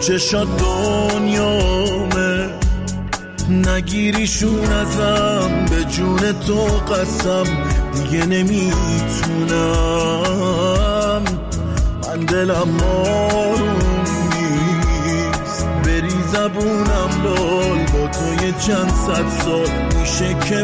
چشات دنیامه، نگیریشون ازم، به جون تو قسم دیگه نمیتونم. من دلم آروم نیست، بری زبونم لال، با تو یه چند صد سال میشه که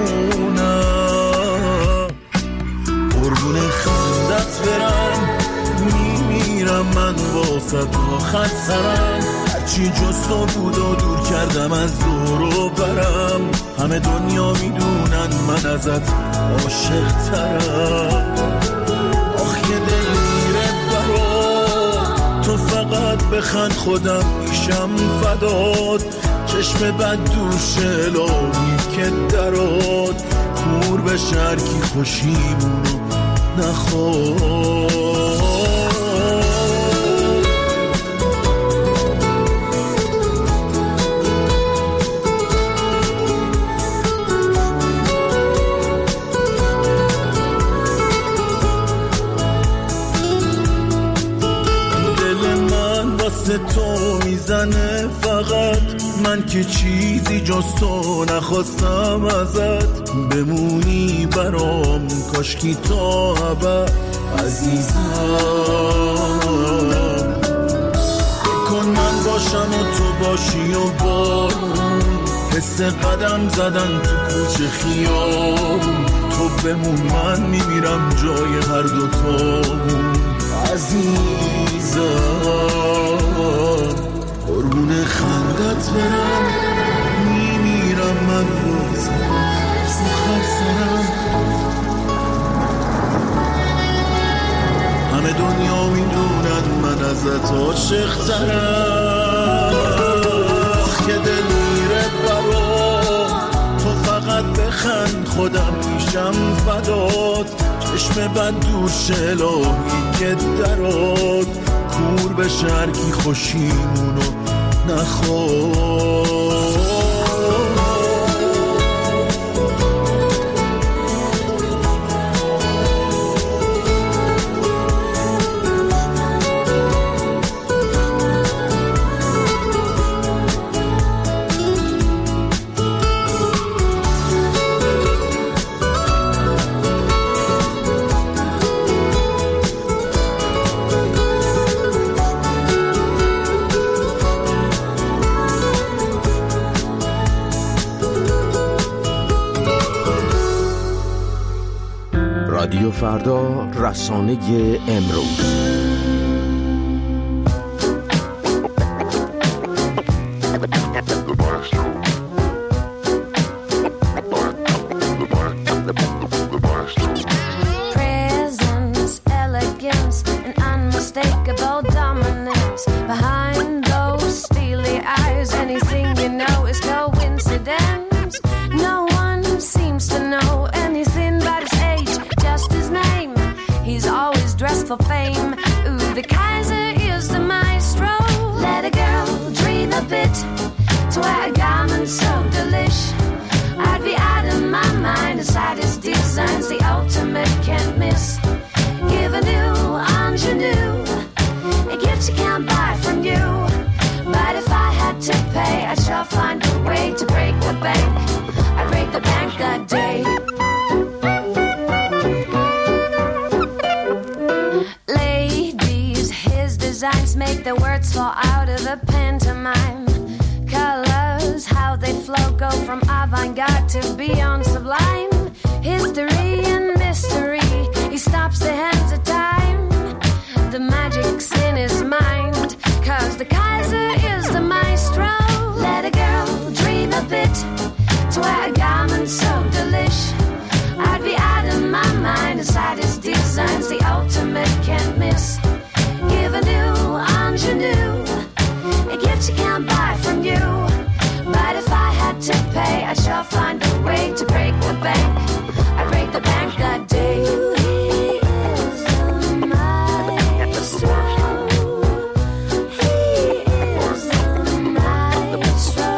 بمونم. قربون خندت برم، میمیرم من واسه تو خط سرم، هرچی جز تو بود و دور کردم از دور و برم. همه دنیا میدونن من ازت عاشق ترم. آخ یه دل میره برات، تو فقط بخند خودم میشم فدات. چشم بد دوش الهی که درات، کور به شرکی خوشیمونو نخواد. تو میزنه فقط، من که چیزی جز تو نخواستم ازت. بمونی برام کاشکی تا ابد عزیزم. کن من باشم و تو باشی و بارون، حس قدم زدن تو کوچه خیابون. تو بمون من میمیرم جای هر دوتامون عزیزم. قربون خندت برم، میمیرم من بازم سخر سرم. همه دنیا میدونن من ازت عاشق ترم. که دل میره برات، تو فقط بخند خودم میشم فدات. چشم بد دوش الهی که درات، کور به شرکی خوشیمونو نخواد. رادیو فردا، رسانه امروز. For fame, ooh, the Kaiser is the maestro. Let a girl dream a bit to wear a garment so delish. I'd be out of my mind aside his designs, the ultimate can't miss. Give a new ingenue, a gift you can't buy from you. But if I had to pay, I'd sure find a way to break the bank. I'd break the bank that day. Designs make the words fall out of the pantomime. Colors, how they flow, go from avant-garde to beyond sublime. History and mystery, he stops the hands of time. The magic's in his mind, 'cause the Kaiser is the maestro. Let a girl dream a bit to wear a garment so delish. I'd be out of my mind aside his designs, the ultimate can't miss. Give a new ingenue, a gift you can't buy from you. But if I had to pay, I'd sure find a way to break the bank. I'd break the bank that day. He is the maestro. He is the maestro.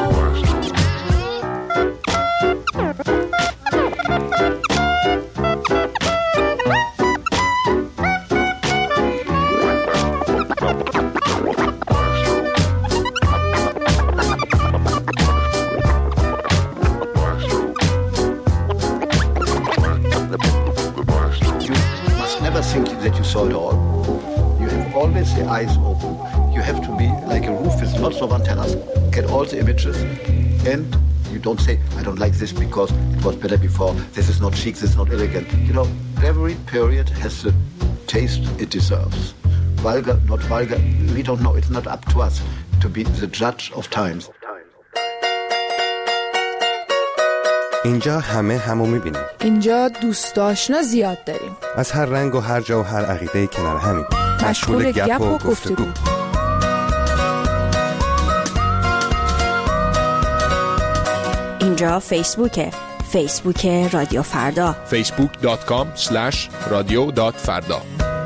the eyes open. You have to be like a roof with lots of antennas. Get all the images, and you don't say, I don't like this because it was better before. This is not chic, this is not elegant. You know, every period has the taste it deserves. Vulgar, not vulgar, we don't know. It's not up to us to be the judge of times. اینجا همه همو میبینیم. اینجا دوست آشنا زیاد داریم. از هر رنگ و هر جا و هر عقیده کنار همین. مشغول گپ و گفتگو. اینجا فیسبوکه. فیسبوک رادیو فردا. facebook.com/radio.farda.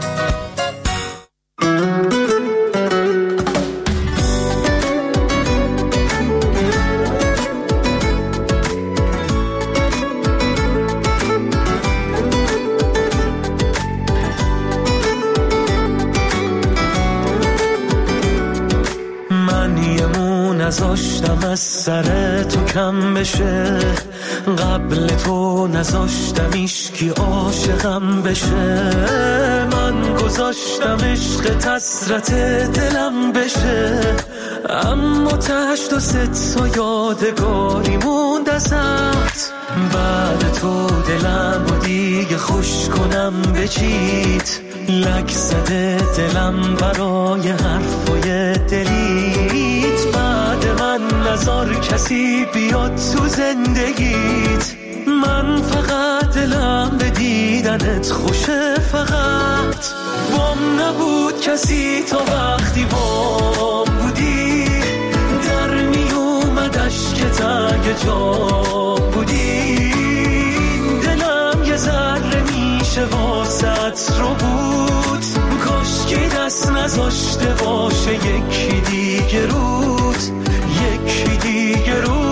نذاشتم از سر تو کم بشه، قبل تو نذاشتم ایشکی عاشقم بشه، من گذاشتم عشق حسرت دلم بشه، اما تشت و ست و یادگاری موند ازت، بعد تو دلم و دیگه خوش کنم بچید، لک زده دلم برای حرفای دلیت، بعد من نذار کسی بیاد تو زندگیت، من فقط دلم به دیدنت خوشه، فقط بام نبود کسی تا وقتی بام بودی، در می اومد اشک تنگ جام بودی، دلم یه ذره میشه واسط رو بود، کاش که دست نذاشته باشه یکی دیگه رود، یکی دیگه رود.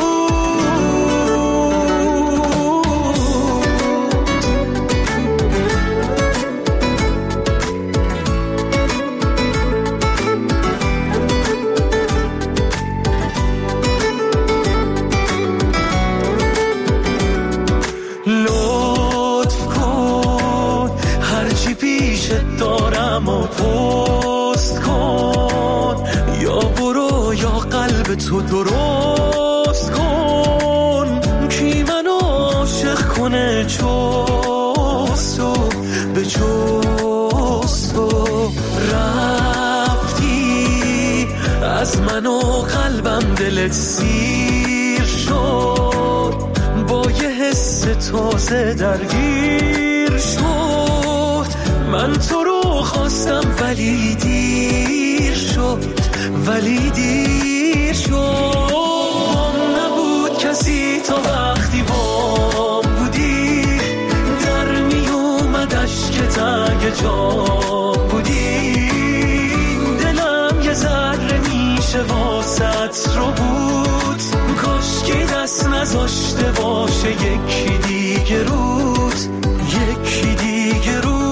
لطف کن هرچی پیشت دارم و پست کن، یا برو یا قلب تو درست کن، کی منو عاشق کنه چوستو به چوستو، رفتی از من و قلبم دلت سیر شد، با یه حس تازه درگیر شد، من تو رو خواستم ولی دیر شد، ولی دیر شد، نبود کسی تا وقتی بام بودی، در می اومد اشک تنگ جام بودی، دلم یه ذره میشه واسط رو بود، کاش که دست نذاشته باشه یکی دیگه رود، یکی دیگه رود.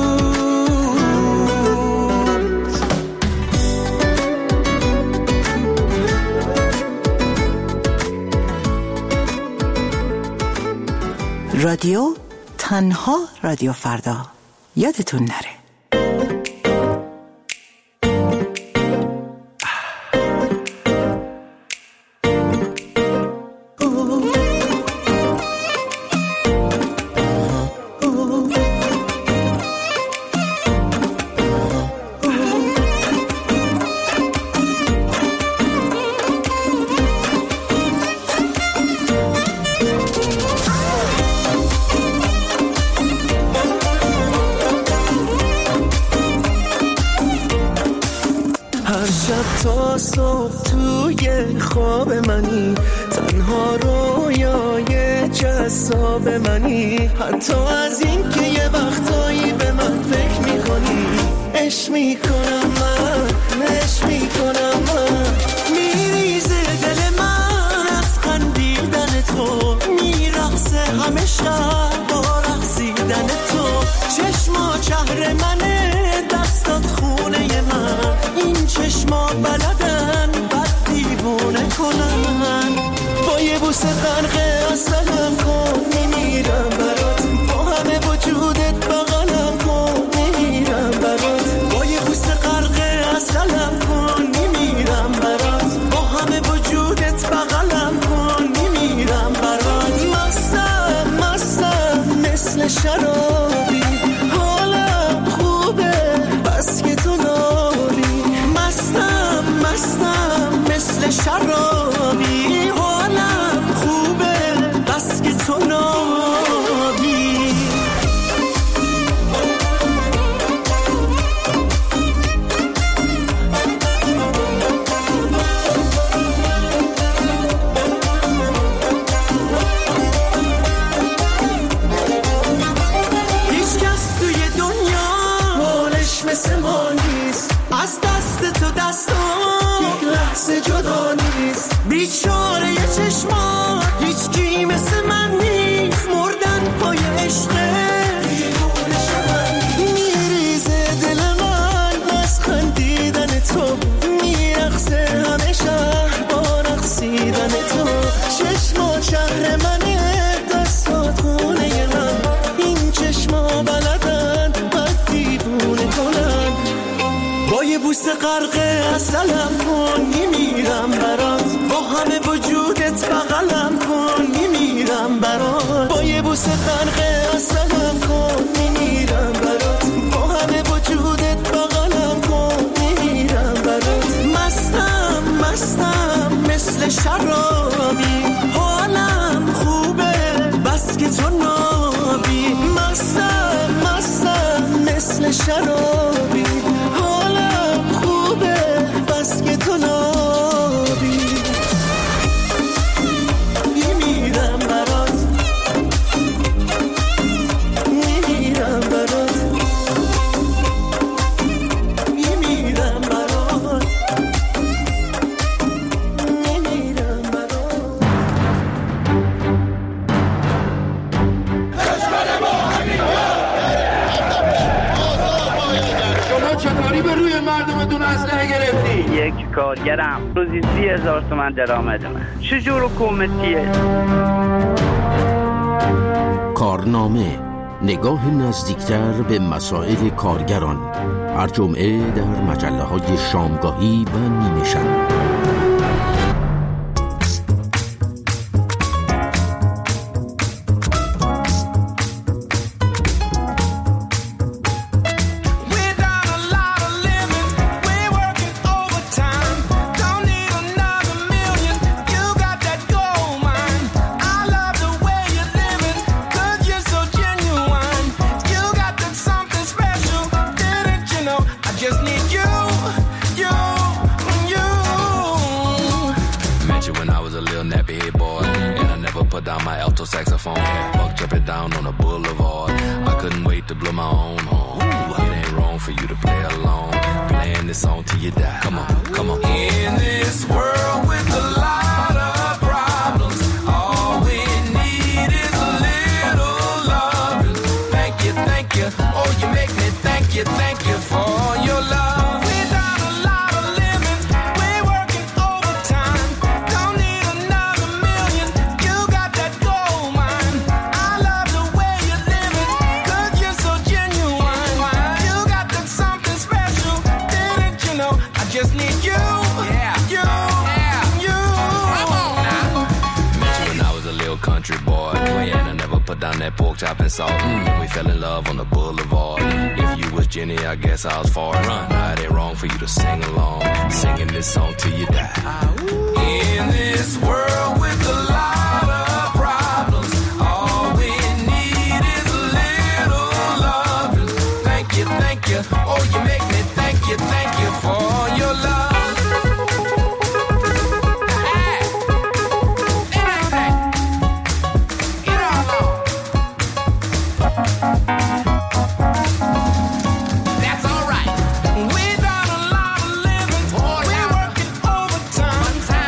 رادیو تنها رادیو فردا، یادتون نره. تا صبح توی خواب منی، تنها رویای جذاب منی، حتی از این که یه وقتایی به من فکر میکنی، عشق میکنم من، عشق میکنم من، میریزه دل من از خندیدن تو، میرقصه همه شب با رقصیدن تو، چشما چهر منه دستات خونه من، این چشما بلدن بد دیوونه کنن، با یه بوسه غرق اصلم کن، میمیرم برات، با همه وجودت بغلم کن، میمیرم برات، با یه بوسه غرق شرابی، حالم خوبه بس که تو نابی. هیچ کس توی دنیا حالش مثل ما نیست، از دست تو دستم یک لحظه جدا نیست. بیچاره یه چشمان هیچ کی مثل من نیست، مردن پای عشقه میریزه دل من از خندیدن تو، میرقصه همه شهر با رقصیدن تو. چشما شهر منه، دستات خونه من، این چشما بلدن بد دیوونه کنن. با یه بوسه غرق عسلم کن میمیرم برات، با همه وجودت بغلم کن میمیرم برات. با یه بوسه غرق عسلم کن میمیرم برات، با همه وجودت بغلم کن میمیرم برات. مستم مستم مثل شرابی، حالم خوبه بس که تو نابی. مستم مستم مثل شرابی، حالم خوبه بس که تو نابی. میمیرم برات، میمیرم برات، میمیرم برات، میمیرم برات. شما چطوری به روی مردمتون اسلحه گرفتی؟ یک کارگرم روزی 30,000 تومان درآمد من. چجور حکومتیه؟ کارنامه، نگاه نزدیکتر به مسائل کارگران، هر جمعه در مجله‌های شامگاهی و نیمه شب. Down my alto saxophone, buck jumping down on the boulevard. I couldn't wait to blow my own horn. It ain't wrong for you to play along, playing this song till you die. Come on, come on. In this world with a lot of problems, all we need is a little love. Thank you, thank you. Oh, you make me thank you for your love. Put down that pork chop and salt, and we fell in love on the boulevard. If you was Jenny, I guess I was far run. Now it ain't wrong for you to sing along, singing this song till you die. In this world with a lot of problems, all we need is a little love. Thank you. Oh, you make me thank you for your love. That's all right. We done a lot of living. We're working overtime.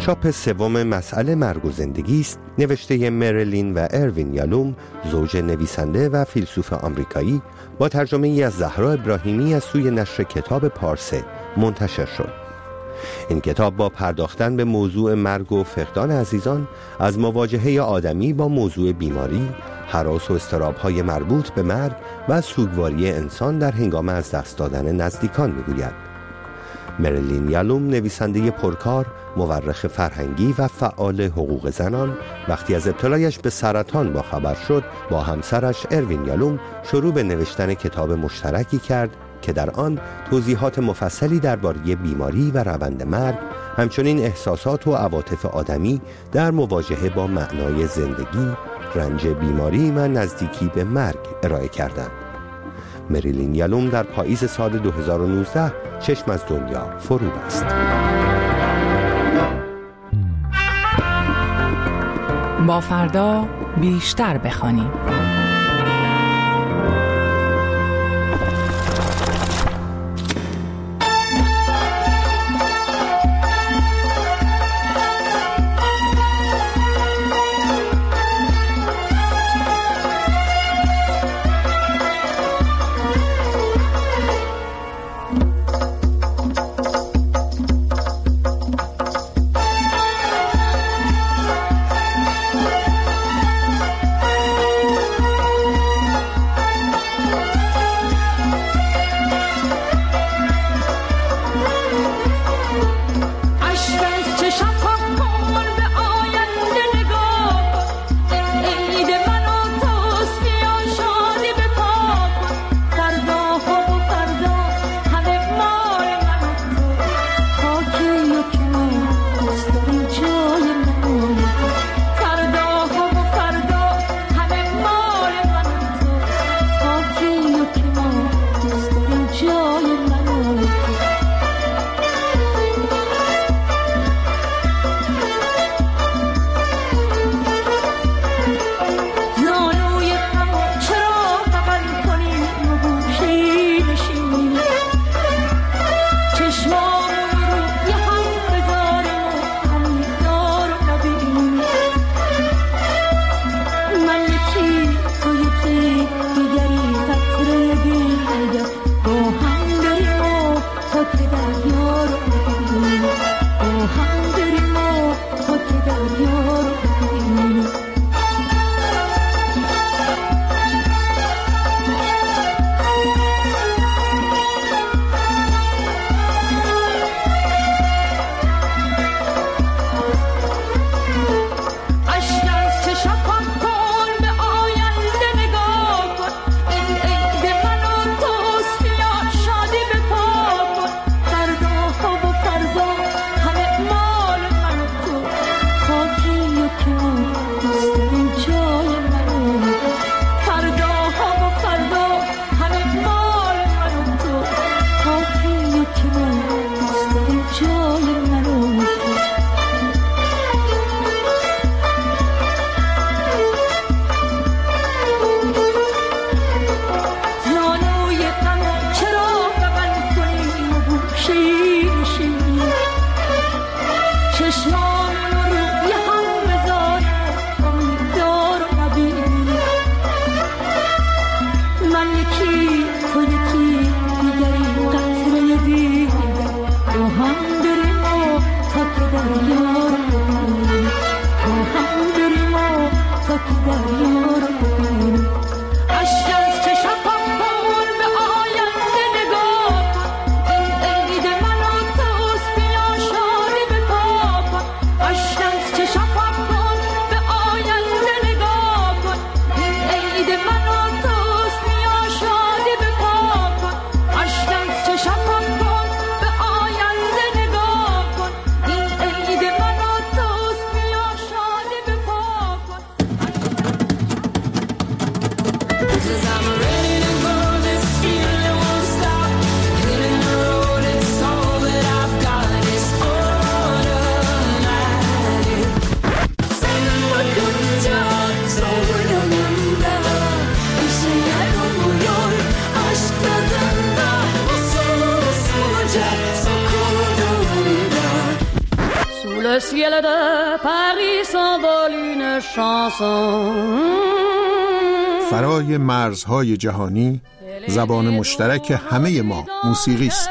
چاپ سوم مسئله مرگ و زندگی است، نوشته مریلین و اروین یالوم، زوج نویسنده و فیلسوف آمریکایی، با ترجمه ای از زهرا ابراهیمی از سوی نشر کتاب پارسه منتشر شد. این کتاب با پرداختن به موضوع مرگ و فقدان عزیزان، از مواجهه آدمی با موضوع بیماری، هراس و اضطراب‌های مربوط به مرگ و سوگواری انسان در هنگام از دست دادن نزدیکان می‌گوید. مریلین یالوم، نویسنده پرکار، مورخ فرهنگی و فعال حقوق زنان، وقتی از ابتلایش به سرطان باخبر شد، با همسرش اروین یالوم شروع به نوشتن کتاب مشترکی کرد که در آن توضیحات مفصلی درباره بیماری و روند مرگ، همچنین احساسات و عواطف آدمی در مواجهه با معنای زندگی، رنج بیماری و نزدیکی به مرگ ارائه کردند. مریلین یالوم در پاییز سال 2019 چشم از دنیا فرو بست. با فردا بیشتر بخوانیم. فرای مرزهای جهانی زبان مشترک همه ما موسیقی است.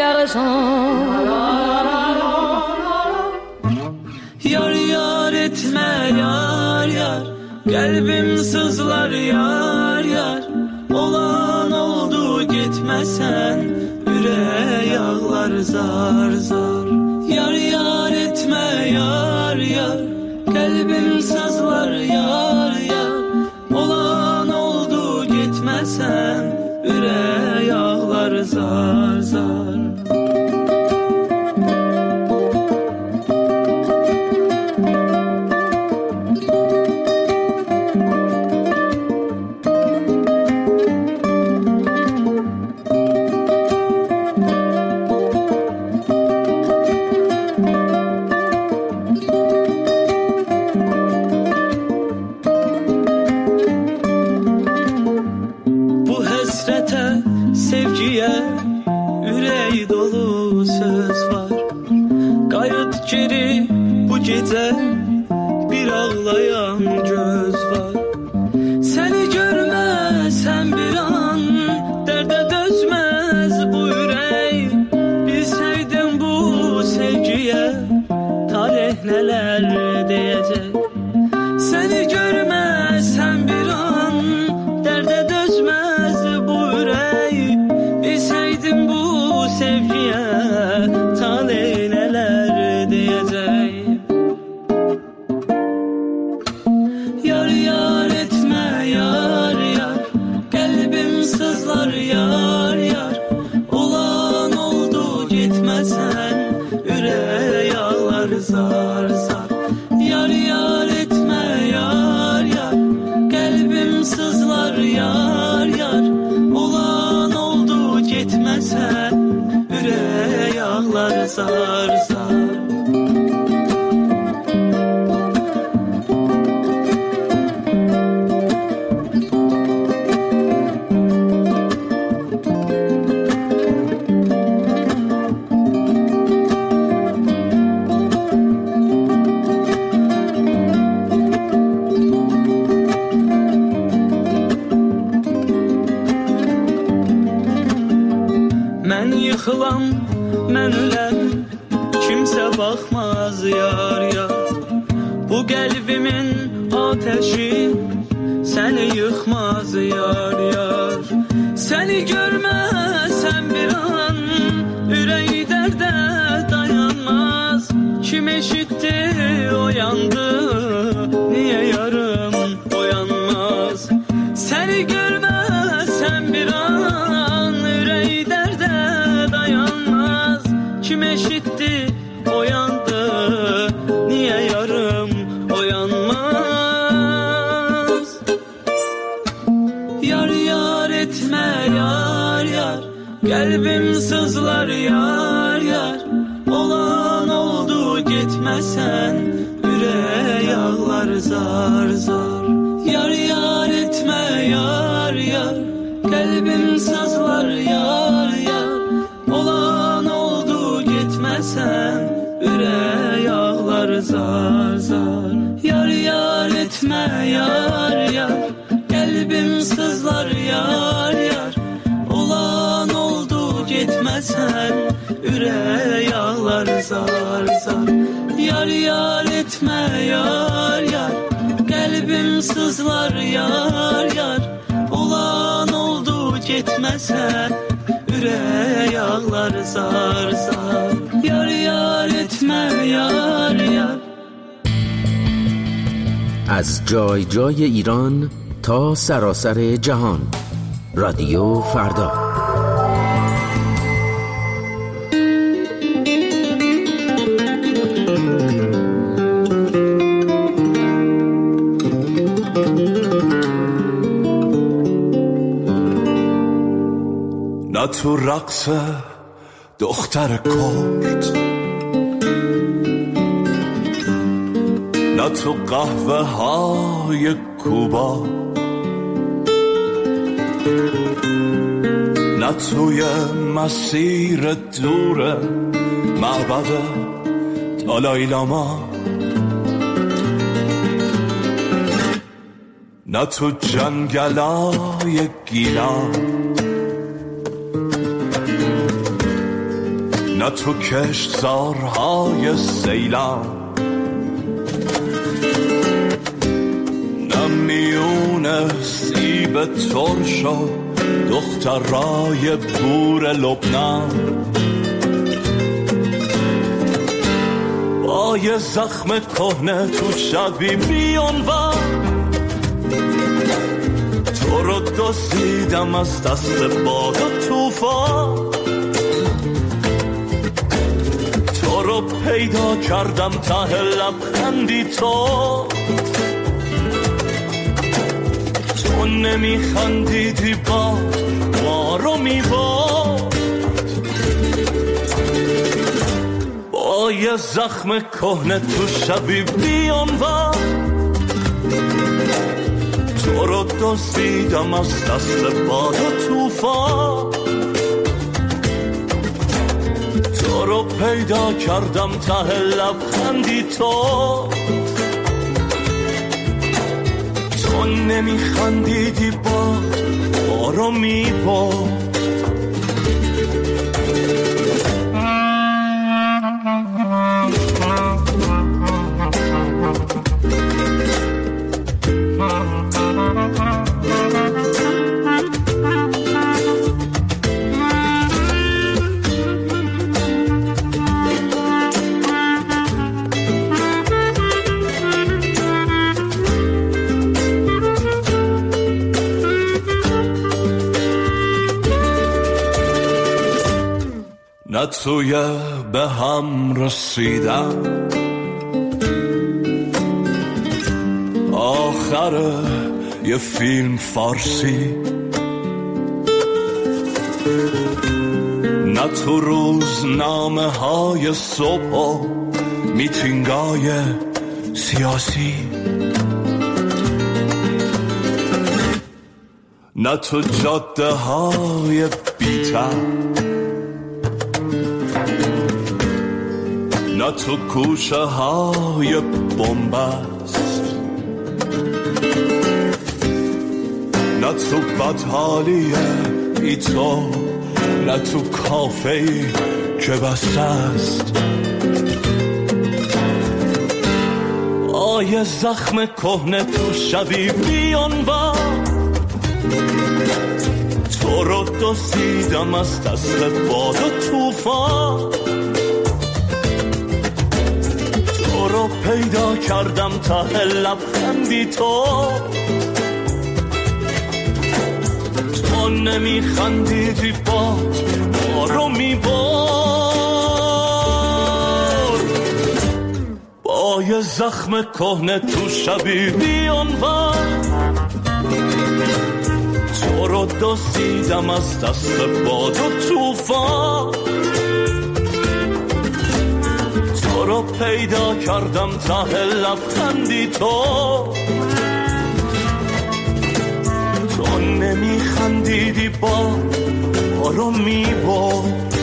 Yar yar etme yar yar, kalbim sızlar yar yar. Olan oldu gitmesen, yüreğe ağlar zar zar. Yar yar etme yar yar, kalbim sızlar yar yar. Olan oldu gitmesen, yüreğe ağlar zar zar. Bir ağlayan göz var. Seni görmesem bir an derde dözmez bu yürek. Bilseydim bu sevgiye tarih neler diyecek. Seni görmesem bir an derde dözmez bu yürek. Bilseydim bu sevgiye tarih neler diyecek. Zar zar, yar yar etme yar yar, kalbim sızlar yar yar. Olan oldu gitmesen, yüreğe ağlar zar zar. Yıkılan, mən öləm, kimsə baxmaz yar yar. Bu qəlbimin ateşi səni yıkmaz yar yar. Səni görməsəm bir an ürəyi dərdə dayanmaz. Kim eşitdi oyandı, niyə yarım oyanmaz. Səni görməsəm bir an ürəyi dərdə dayanmaz. Kim eşitti oyandı, niye yarım oyanmaz. Yar yar etme yar yar, kalbim sızlar yar yar. Olan oldu gitmesen, yüreğe ağlar zar zar. Yar yar etme yar yar, kalbim sızlar yar yar. Olan oldu gitmesen, yüreğe ağlar zar zar. Yar yar etme yar yar, kalbim sızlar yar yar. Olan oldu gitmesen, yüreğe ağlar zar zar. Yar yar etme yar yar, kalbim sızlar yar yar. Olan oldu gitmesen, yüreğe ağlar zar zar. Yar yar etme yar yar. از جای جای ایران تا سراسر جهان، رادیو فردا. نه تو رقص دختر کرد، نه تو قهوه های کوبا، نه توی مسیر دور معبد دالای لاما. نه تو جنگلای گیلان، نه تو کشتزارهای سیلان، نه میون سیب ترش و دخترای بور لبنان. با یه زخم کهنه تو شبی بیانور، تو رو دزدیدم از دست باد و طوفان. تو رو پیدا کردم ته لبخندی تو نمیخندیدی باد ما رو میباد. با یه زخم کهنه تو شبی بیانور، تو رو دزدیدم از دست باد و طوفان. تو رو پیدا کردم ته لبخندی تو نمیخندیدی باد ما رو میباد. نه توی به هم رسیدن آخر یه فیلم فارسی، نه تو روزنامه های صبح و میتینگای سیاسی، نه تو جاده های بی‌تر، نه تو کوچه های بنبست، نه تو بدحالی ایتو، نه تو کافه‌ای که بسته است. آیه زخم کهنه تو شبی بیانور، تو رو دزدیدم از دست باد و طوفان. تو رو پیدا کردم ته لبخندی تو نمیخندیدی باد ما رو میبار. با یه زخم کهنه تو شبی بیانور، تو رو دزدیدم از دست باد و طوفان. تو رو پیدا کردم ته لبخندی تو نمیخندیدی با رو میبود.